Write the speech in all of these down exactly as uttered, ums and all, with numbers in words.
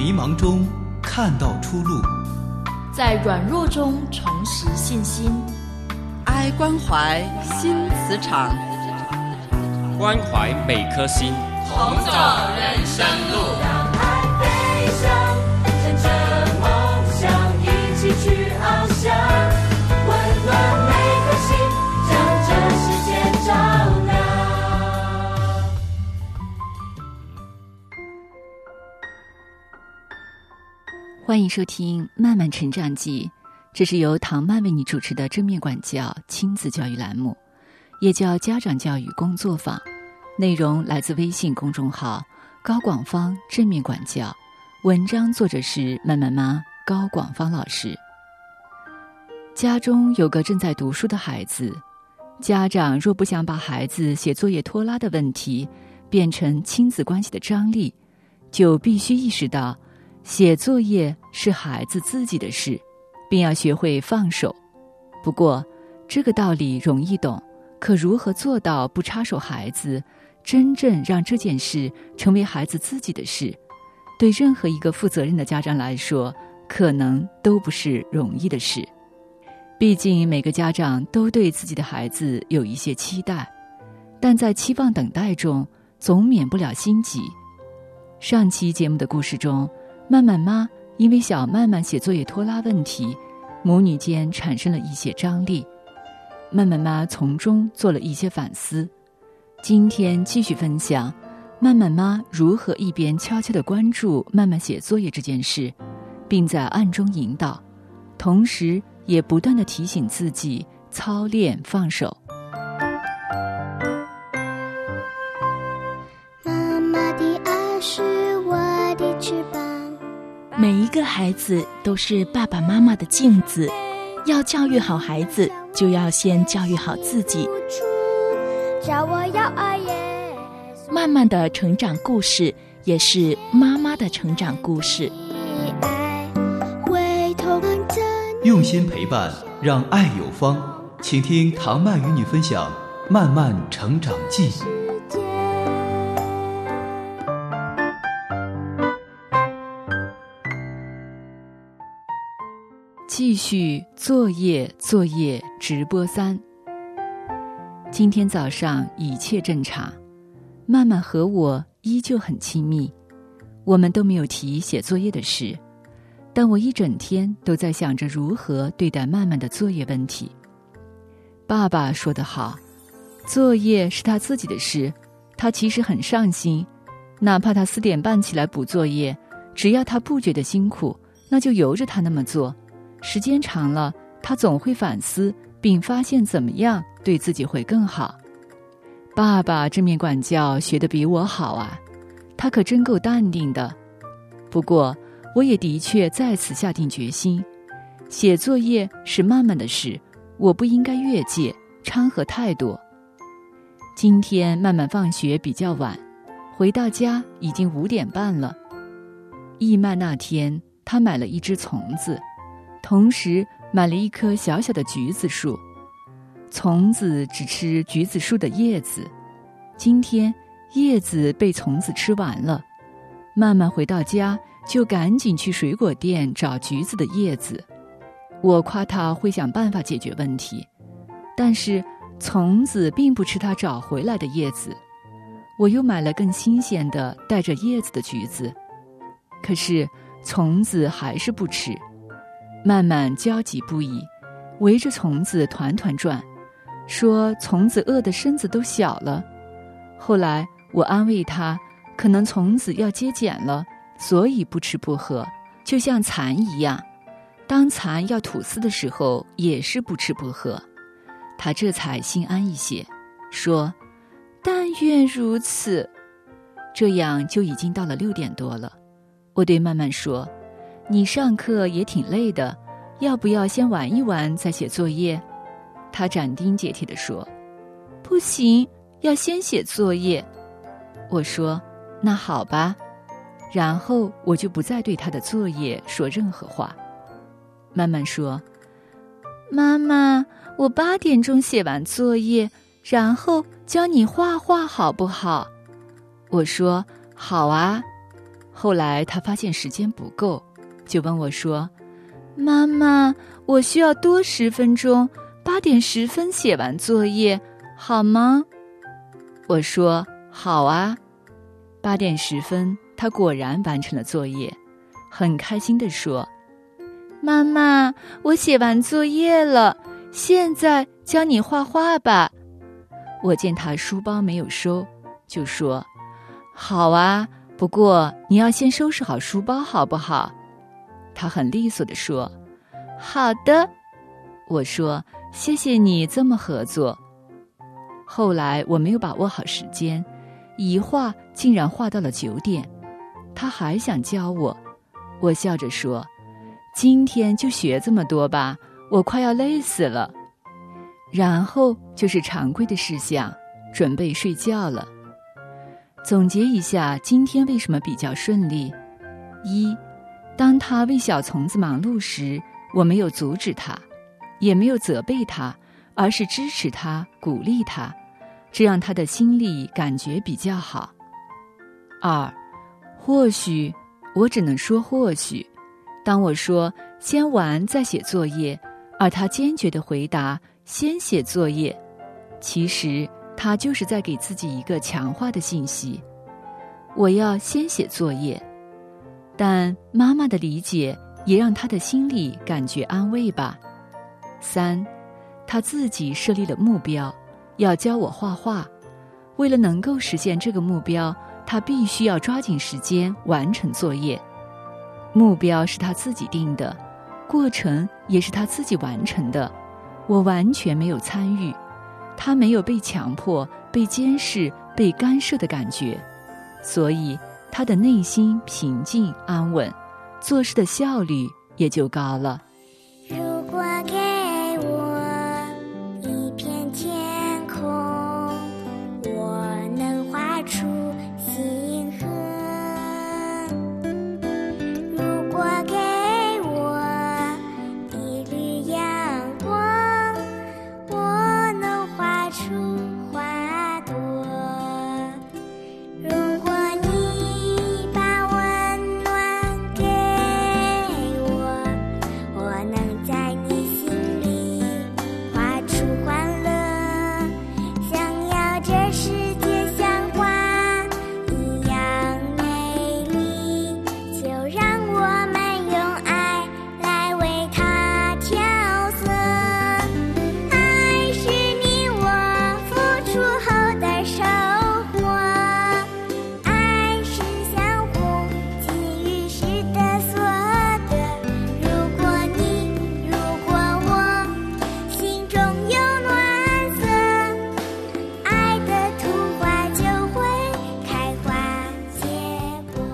迷茫中看到出路， 在软弱中重拾信心。 爱关怀新磁场， 关怀每颗心， 同走人生路。 让爱飞翔，乘着梦想一起去翱翔，温暖每颗心，将这世界照亮。 欢迎收听《慢慢成长记》，这是由唐曼为你主持的正面管教亲子教育栏目，也叫家长教育工作坊。内容来自微信公众号高广芳正面管教，文章作者是慢慢妈高广芳老师。家中有个正在读书的孩子，家长若不想把孩子写作业拖拉的问题变成亲子关系的张力，就必须意识到写作业是孩子自己的事，并要学会放手。不过这个道理容易懂，可如何做到不插手孩子，真正让这件事成为孩子自己的事，对任何一个负责任的家长来说，可能都不是容易的事。毕竟每个家长都对自己的孩子有一些期待，但在期望等待中总免不了心急。上期节目的故事中，曼曼妈因为小曼曼写作业拖拉问题，母女间产生了一些张力。曼曼妈从中做了一些反思。今天继续分享曼曼妈如何一边悄悄地关注曼曼写作业这件事，并在暗中引导，同时也不断地提醒自己操练放手。 妈妈的爱是我的翅膀， 每一个孩子都是爸爸妈妈的镜子，要教育好孩子，就要先教育好自己。 叫我要爱耶稣， 慢慢的成长故事也是妈妈的成长故事。 用心陪伴，让爱有方。请听唐曼与你分享《慢慢成长记》。 继续作业作业直播三。今天早上一切正常，曼曼和我依旧很亲密，我们都没有提写作业的事，但我一整天都在想着如何对待曼曼的作业问题。爸爸说得好，作业是他自己的事，他其实很上心，哪怕他四点半起来补作业，只要他不觉得辛苦，那就由着他那么做。时间长了，他总会反思，并发现怎么样对自己会更好。爸爸正面管教学得比我好啊，他可真够淡定的。不过我也的确在此下定决心，写作业是慢慢的事，我不应该越界掺和太多。今天慢慢放学比较晚，回到家已经五点半了。义曼那天他买了一只虫子，同时买了一棵小小的橘子树。虫子只吃橘子树的叶子，今天叶子被虫子吃完了。慢慢回到家就赶紧去水果店找橘子的叶子。我夸他会想办法解决问题，但是虫子并不吃他找回来的叶子。我又买了更新鲜的带着叶子的橘子，可是虫子还是不吃。慢慢焦急不已，围着虫子团团转，说虫子饿得身子都小了。后来我安慰他，可能虫子要接碱了，所以不吃不喝，就像蚕一样，当蚕要吐丝的时候也是不吃不喝。他这才心安一些，说但愿如此。这样就已经到了六点多了。我对曼曼说，你上课也挺累的，要不要先玩一玩再写作业？他斩钉截铁地说，不行，要先写作业。我说那好吧，然后我就不再对他的作业说任何话。曼曼说，妈妈，我八点钟写完作业，然后教你画画好不好？我说好啊。 后来他发现时间不够，就问我说：妈妈，我需要多十分钟，八点十分写完作业，好吗？我说好啊。八点十分，他果然完成了作业，很开心地说：妈妈，我写完作业了，现在教你画画吧。我见他书包没有收，就说：好啊，不过你要先收拾好书包好不好？他很利索地说：好的。我说：谢谢你这么合作。后来我没有把握好时间，一画竟然画到了九点。他还想教我，我笑着说：今天就学这么多吧，我快要累死了。然后就是常规的事项，准备睡觉了。总结一下今天为什么比较顺利：一，当他为小虫子忙碌时，我没有阻止他，也没有责备他，而是支持他，鼓励他，这让他的心里感觉比较好。二，或许，我只能说或许，当我说先玩再写作业，而他坚决地回答先写作业，其实他就是在给自己一个强化的信息：我要先写作业。但妈妈的理解也让他的心里感觉安慰吧。三，他自己设立了目标，要教我画画。为了能够实现这个目标，他必须要抓紧时间完成作业。目标是他自己定的，过程也是他自己完成的，我完全没有参与，他没有被强迫、被监视、被干涉的感觉，所以他的内心平静安稳，做事的效率也就高了。 如果给我一片天空，我能画出星河。如果给我一缕阳光，我能画出花朵。如果你把温暖给我，我能在你心里画出欢乐。想要这世界像花一样美丽，就让我们用爱来为它调色。爱是你我付出后的收获，爱是相互给予时的所得。如果你，如果我心中有暖色，爱的图画就会开花结果。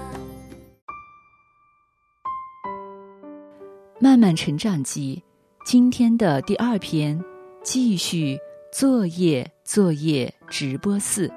慢慢成长记，今天的第二篇，继续作业作业直播四。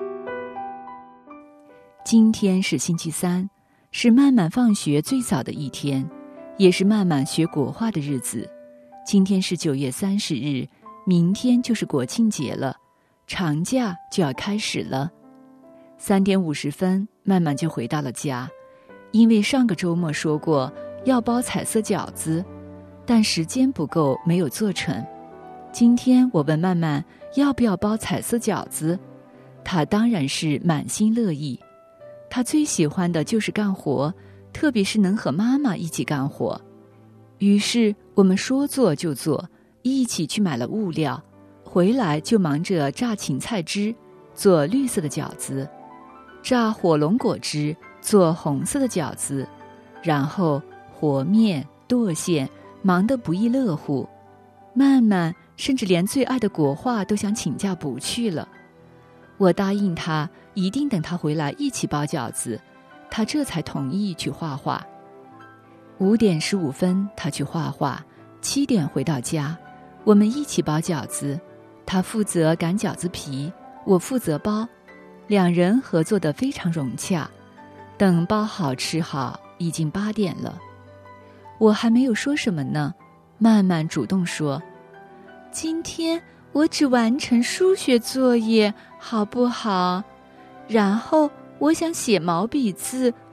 今天是星期三，是慢慢放学最早的一天，也是慢慢学国画的日子。今天是九月三十日，明天就是国庆节了，长假就要开始了。三点五十分，慢慢就回到了家，因为上个周末说过要包彩色饺子，但时间不够，没有做成。今天我问曼曼要不要包彩色饺子，她当然是满心乐意。她最喜欢的就是干活，特别是能和妈妈一起干活。于是我们说做就做，一起去买了物料，回来就忙着榨芹菜汁，做绿色的饺子，榨火龙果汁，做红色的饺子，然后和面剁馅，忙得不亦乐乎。曼曼甚至连最爱的国画都想请假不去了。我答应他一定等他回来一起包饺子，他这才同意去画画。五点十五分他去画画，七点回到家，我们一起包饺子，他负责擀饺子皮，我负责包，两人合作得非常融洽。等包好吃好，已经八点了。我还没有说什么呢，曼曼主动说：今天我只完成数学作业，好不好？然后我想写毛笔字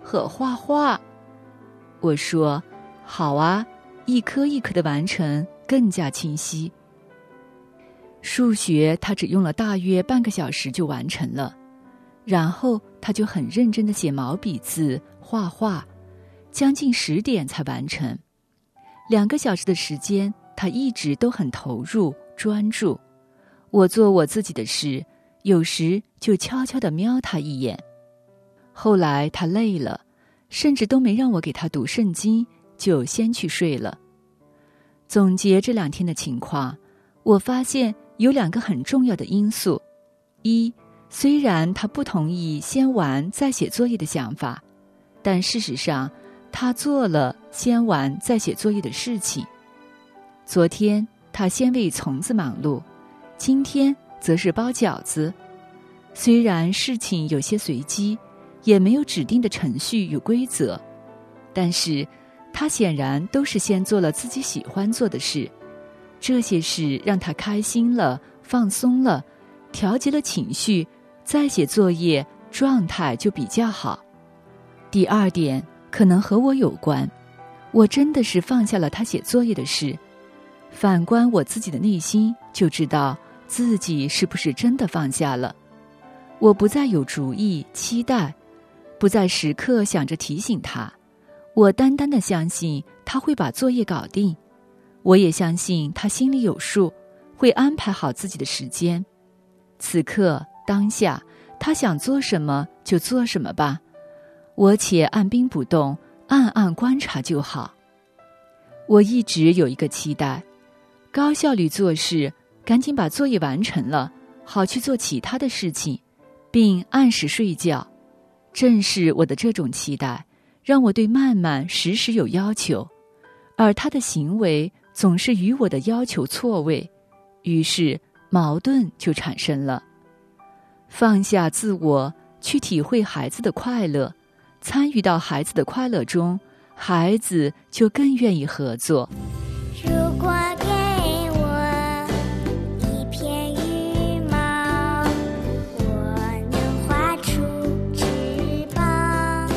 和画画。我说好啊，一颗一颗的完成更加清晰。数学他只用了大约半个小时就完成了，然后他就很认真地写毛笔字画画，将近十点才完成。两个小时的时间，他一直都很投入专注。我做我自己的事，有时就悄悄地瞄他一眼。后来他累了，甚至都没让我给他读圣经，就先去睡了。总结这两天的情况，我发现有两个很重要的因素。一，虽然他不同意先玩再写作业的想法，但事实上他做了先玩再写作业的事情。昨天他先为虫子忙碌，今天则是包饺子。虽然事情有些随机，也没有指定的程序与规则，但是他显然都是先做了自己喜欢做的事。这些事让他开心了，放松了，调节了情绪，再写作业状态就比较好。第二点可能和我有关，我真的是放下了他写作业的事。反观我自己的内心，就知道自己是不是真的放下了。我不再有主意期待，不再时刻想着提醒他，我单单的相信他会把作业搞定。我也相信他心里有数，会安排好自己的时间。此刻当下，他想做什么就做什么吧，我且按兵不动，暗暗观察就好。我一直有一个期待，高效率做事，赶紧把作业完成了，好去做其他的事情，并按时睡觉。正是我的这种期待，让我对曼曼时时有要求，而他的行为总是与我的要求错位，于是矛盾就产生了。放下自我，去体会孩子的快乐，参与到孩子的快乐中，孩子就更愿意合作。 如果给我一片羽毛，我能画出翅膀。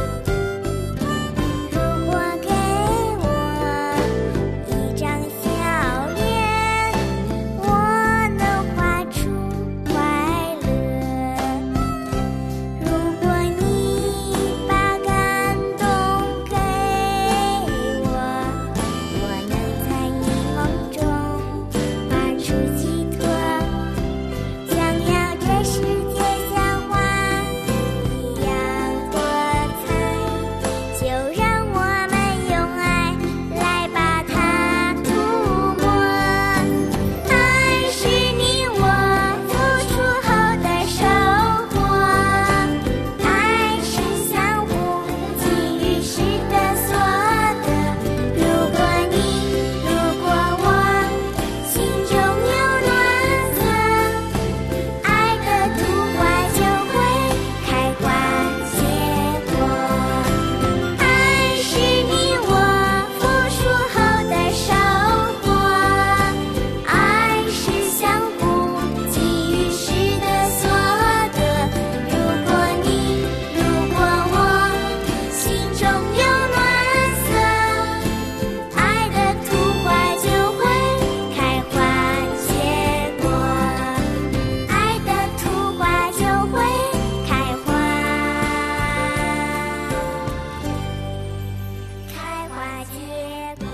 如果给我一张笑脸，我能画出快乐。如果你把感动给我，我能在你梦中画出寄托。想要这世界像花一样多彩，就让我们用爱来把它涂抹。爱是你我付出后的收获，爱是相互给予时的所得。如果你，如果我心中有暖色，爱的图画就会开花结果。爱是你我付出后的收获，爱是相互给予时的所得。如果你，如果我心中有暖色，爱的图画就会开花结果，爱的图画就会开花，开花结果。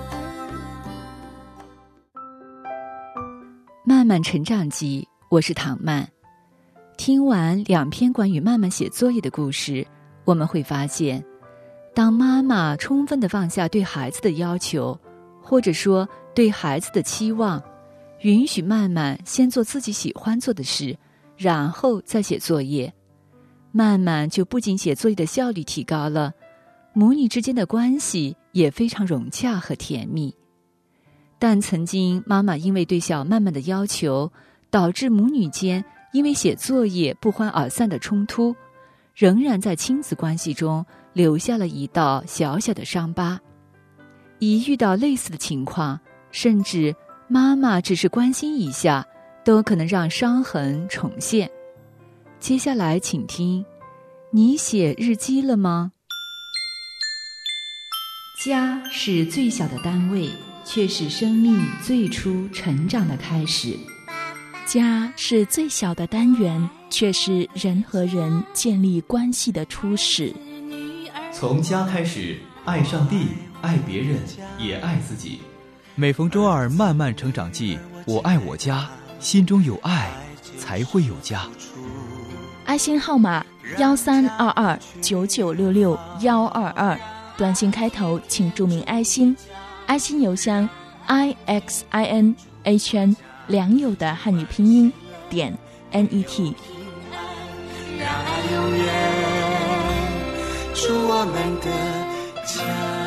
慢慢成长记，我是唐曼。听完两篇关于慢慢写作业的故事，我们会发现，当妈妈充分地放下对孩子的要求，或者说对孩子的期望，允许慢慢先做自己喜欢做的事，然后再写作业，慢慢就不仅写作业的效率提高了，母女之间的关系也非常融洽和甜蜜。但曾经妈妈因为对小曼曼的要求，导致母女间因为写作业不欢而散的冲突，仍然在亲子关系中留下了一道小小的伤疤。一遇到类似的情况，甚至妈妈只是关心一下，都可能让伤痕重现。接下来请听你写日记了吗？家是最小的单位，却是生命最初成长的开始。 家是最小的单元，却是人和人建立关系的初始。 从家开始，爱上帝，爱别人，也爱自己。每逢周二慢慢成长记，我爱我家，心中有爱才会有家。 爱心号码幺三二二九九六六幺二二，短信开头请注明爱心。爱心邮箱 i x i n a 圈良友的汉语拼音点 n e t。 让爱永远住我们的家。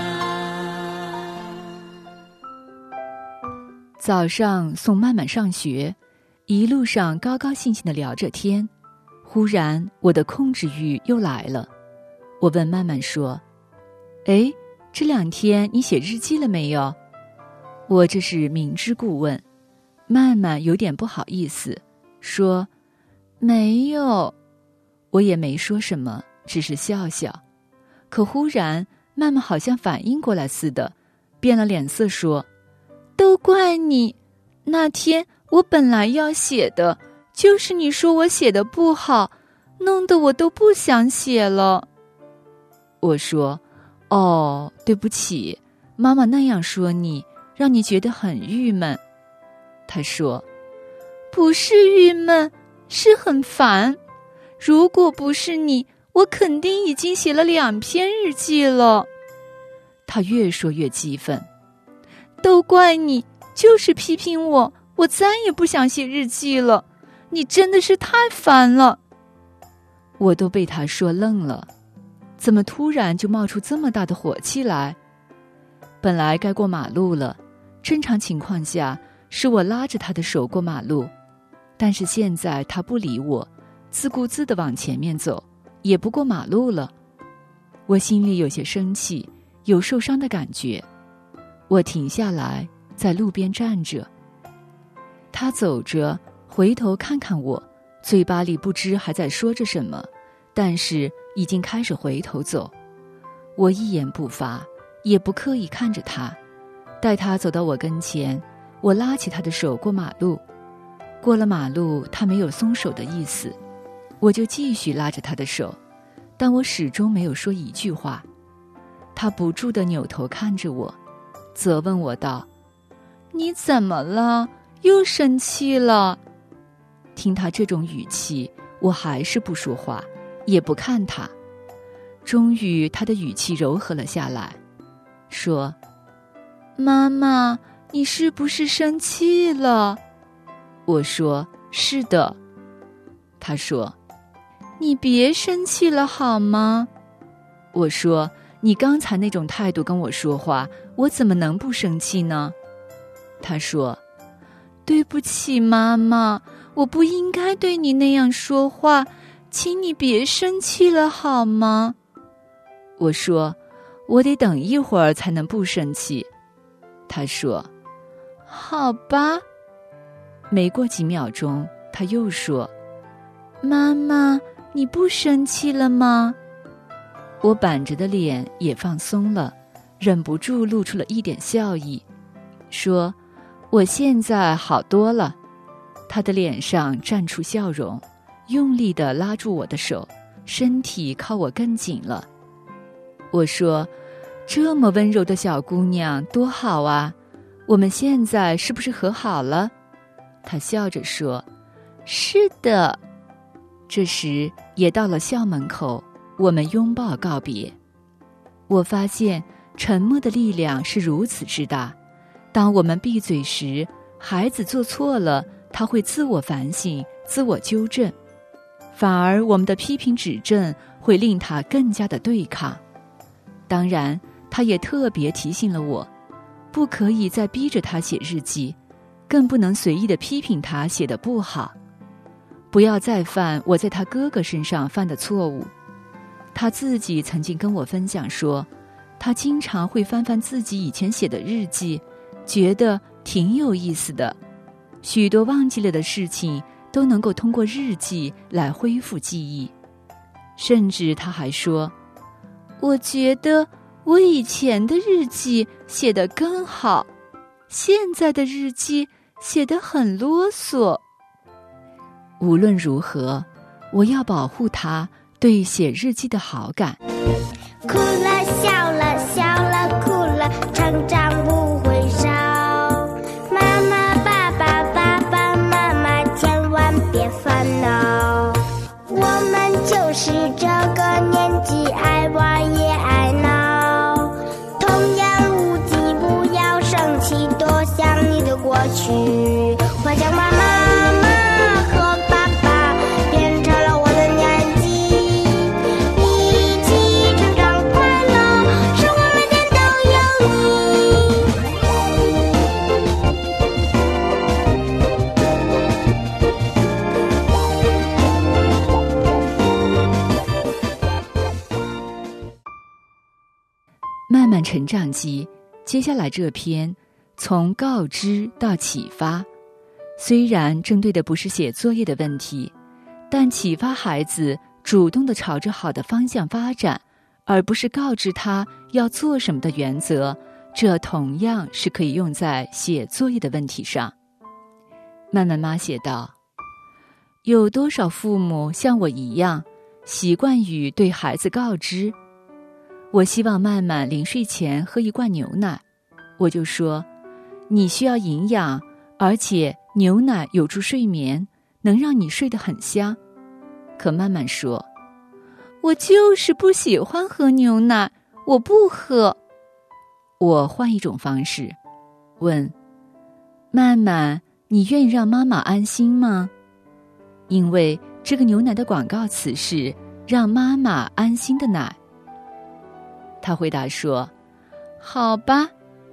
早上送曼曼上学，一路上高高兴兴地聊着天，忽然我的控制欲又来了。我问曼曼说：哎，这两天你写日记了没有？我这是明知故问。曼曼有点不好意思，说：没有。我也没说什么，只是笑笑。可忽然曼曼好像反应过来似的，变了脸色说：都怪你，那天我本来要写的，就是你说我写的不好，弄得我都不想写了。我说：哦，对不起，妈妈那样说你，让你觉得很郁闷。他说：不是郁闷，是很烦。如果不是你，我肯定已经写了两篇日记了。他越说越激愤，都怪你，就是批评我，我再也不想写日记了。你真的是太烦了。我都被他说愣了，怎么突然就冒出这么大的火气来？本来该过马路了，正常情况下是我拉着他的手过马路，但是现在他不理我，自顾自地往前面走，也不过马路了。我心里有些生气，有受伤的感觉。我停下来，在路边站着。他走着，回头看看我，嘴巴里不知还在说着什么，但是已经开始回头走。我一言不发，也不刻意看着他。待他走到我跟前，我拉起他的手过马路。过了马路，他没有松手的意思，我就继续拉着他的手，但我始终没有说一句话。他不住地扭头看着我，责问我道：你怎么了？又生气了？听他这种语气，我还是不说话，也不看他。终于他的语气柔和了下来，说：妈妈，你是不是生气了？我说：是的。他说：你别生气了好吗？我说：你刚才那种态度跟我说话，我怎么能不生气呢？他说：对不起妈妈，我不应该对你那样说话，请你别生气了好吗？我说：我得等一会儿才能不生气。他说：好吧。没过几秒钟，他又说：妈妈，你不生气了吗？我板着的脸也放松了，忍不住露出了一点笑意，说：我现在好多了。他的脸上绽出笑容，用力地拉住我的手，身体靠我更紧了。我说：这么温柔的小姑娘多好啊，我们现在是不是和好了？他笑着说：是的。这时也到了校门口，我们拥抱告别。我发现沉默的力量是如此之大，当我们闭嘴时，孩子做错了，他会自我反省，自我纠正，反而我们的批评指正会令他更加的对抗。当然，他也特别提醒了我，不可以再逼着他写日记，更不能随意的批评他写得不好，不要再犯我在他哥哥身上犯的错误。他自己曾经跟我分享说，他经常会翻翻自己以前写的日记，觉得挺有意思的，许多忘记了的事情都能够通过日记来恢复记忆。 甚至他还说，我觉得我以前的日记写得更好，现在的日记写得很啰嗦。无论如何，我要保护他对写日记的好感。 哭了笑了笑了哭了，成长不会少。妈妈爸爸爸爸妈妈千万别烦恼，我们就是这个年纪，爱玩也爱闹。童言无忌，不要生气，多想你的过去。幻想妈妈妈和爸爸变成了我的年纪，一起成长快乐，生活每天都有你。 慢慢成长记，接下来这篇从告知到启发，虽然针对的不是写作业的问题，但启发孩子主动地朝着好的方向发展，而不是告知他要做什么的原则，这同样是可以用在写作业的问题上。慢慢妈写道，有多少父母像我一样习惯于对孩子告知？我希望曼曼临睡前喝一罐牛奶，我就说，你需要营养，而且牛奶有助睡眠，能让你睡得很香。可曼曼说，我就是不喜欢喝牛奶，我不喝。我换一种方式问，曼曼，你愿意让妈妈安心吗？因为这个牛奶的广告词是让妈妈安心的奶。他回答说，好吧。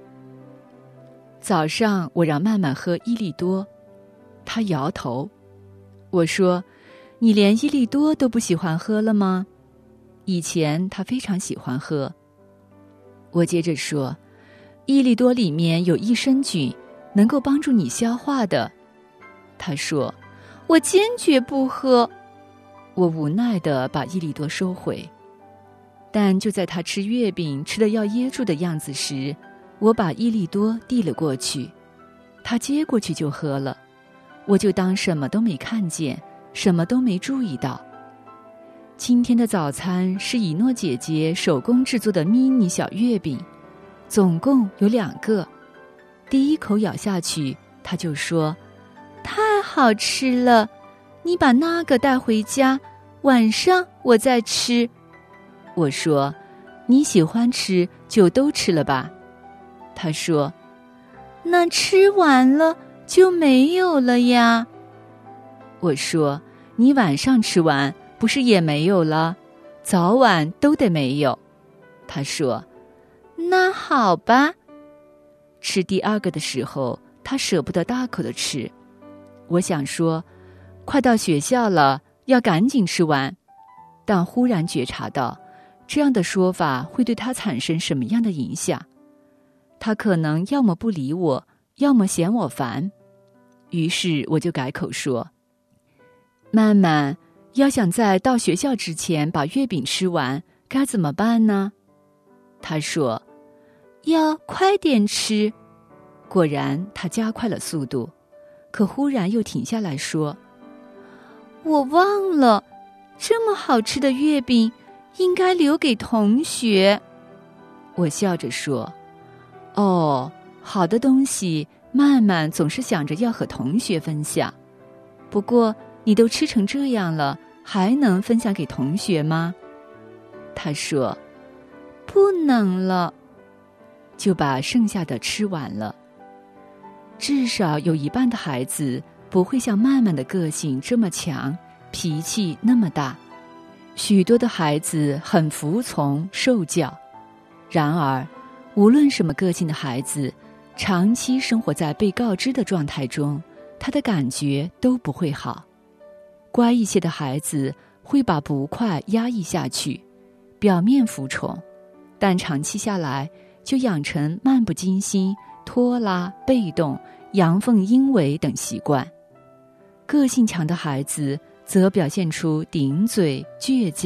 早上我让曼曼喝伊利多，他摇头。我说，你连伊利多都不喜欢喝了吗？以前他非常喜欢喝。我接着说，伊利多里面有益生菌，能够帮助你消化的。他说，我坚决不喝。我无奈地把伊利多收回。但就在他吃月饼吃得要噎住的样子时，我把伊利多递了过去，他接过去就喝了，我就当什么都没看见，什么都没注意到。今天的早餐是以诺姐姐手工制作的迷你小月饼，总共有两个。第一口咬下去，他就说，太好吃了，你把那个带回家，晚上我再吃。我说，你喜欢吃就都吃了吧。他说，那吃完了就没有了呀。我说，你晚上吃完不是也没有了，早晚都得没有。他说，那好吧。吃第二个的时候，他舍不得大口的吃。我想说，快到学校了，要赶紧吃完。但忽然觉察到这样的说法会对他产生什么样的影响，他可能要么不理我，要么嫌我烦。于是我就改口说，曼曼，要想在到学校之前把月饼吃完，该怎么办呢？他说，要快点吃。果然他加快了速度，可忽然又停下来说，我忘了，这么好吃的月饼应该留给同学。我笑着说，哦，好的东西曼曼总是想着要和同学分享，不过你都吃成这样了，还能分享给同学吗？他说，不能了。就把剩下的吃完了。至少有一半的孩子不会像曼曼的个性这么强，脾气那么大。许多的孩子很服从受教，然而无论什么个性的孩子，长期生活在被告知的状态中，他的感觉都不会好。乖一些的孩子会把不快压抑下去，表面服从，但长期下来就养成漫不经心、拖拉、被动、阳奉阴违等习惯。个性强的孩子则表现出顶嘴、倔强、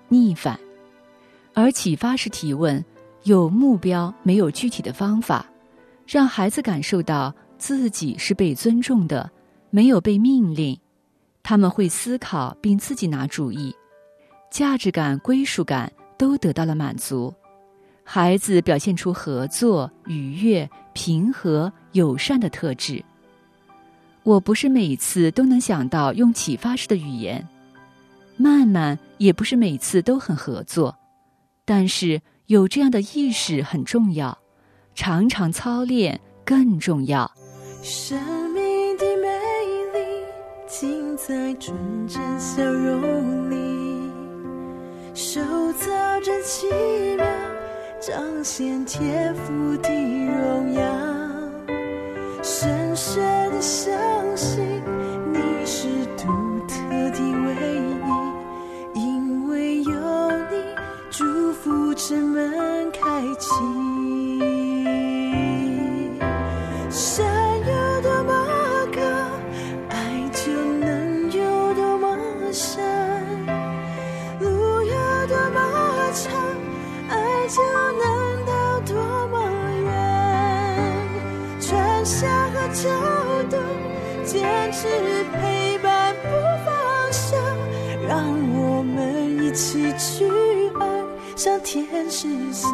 逆反。而启发式提问有目标，没有具体的方法，让孩子感受到自己是被尊重的，没有被命令。他们会思考并自己拿主意，价值感、归属感都得到了满足。孩子表现出合作、愉悦、平和、友善的特质。我不是每次都能想到用启发式的语言，曼曼也不是每次都很合作，但是有这样的意识很重要，常常操练更重要。 生命的美丽尽在纯真笑容里，手造真奇妙，彰显天赋的荣耀。深深的相信你是独特的唯一，因为有你，祝福之门开启。山有多么高，爱就能有多么深；路有多么长，爱就能到多么远。春夏和秋冬，坚持陪伴不放手，让我们一起去爱，像天使心。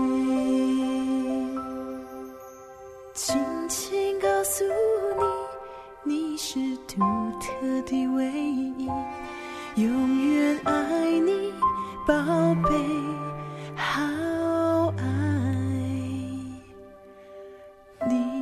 轻轻告诉你，你是独特的唯一，永远爱你，宝贝，好爱你。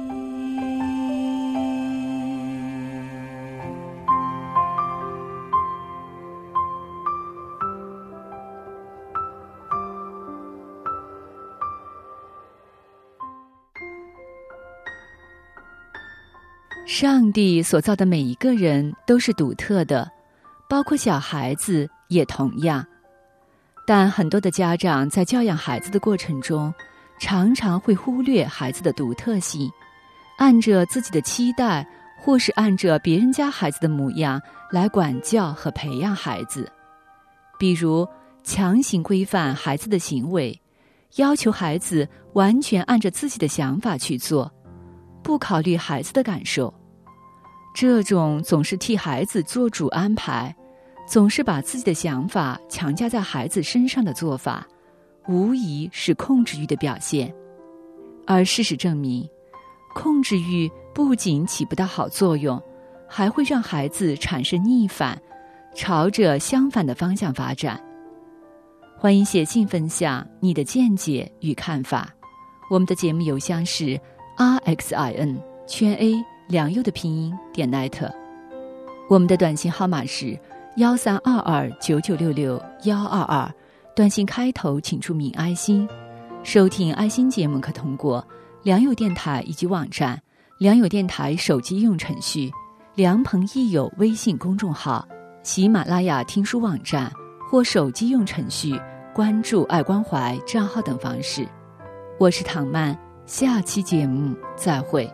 上帝所造的每一个人都是独特的，包括小孩子也同样。但很多的家长在教养孩子的过程中，常常会忽略孩子的独特性，按着自己的期待，或是按着别人家孩子的模样来管教和培养孩子。比如强行规范孩子的行为，要求孩子完全按着自己的想法去做，不考虑孩子的感受。这种总是替孩子做主安排，总是把自己的想法强加在孩子身上的做法，无疑是控制欲的表现。而事实证明，控制欲不仅起不到好作用，还会让孩子产生逆反，朝着相反的方向发展。欢迎写信分享你的见解与看法。我们的节目邮箱是 r x i n 圈 a 良佑的拼音点 net， 我们的短信号码是幺三二二九九六六幺二二，短信开头请注明爱心。收听爱心节目可通过良友电台以及网站、良友电台手机应用程序、良朋益友微信公众号、喜马拉雅听书网站或手机用程序关注爱关怀账号等方式。我是唐曼，下期节目再会。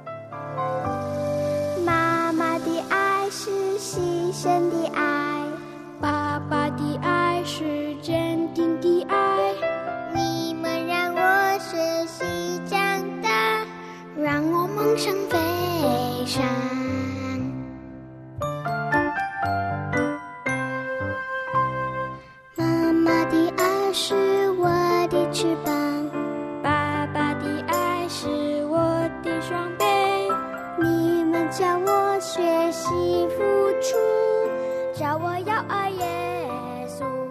妈妈的爱是牺牲的爱， 爸爸的爱是坚定的爱， 你们让我学习长大， 让我梦想飞翔。 妈妈的爱是我的翅膀， 爸爸的爱是我的双臂， 你们教我学习付出，教我要爱耶稣。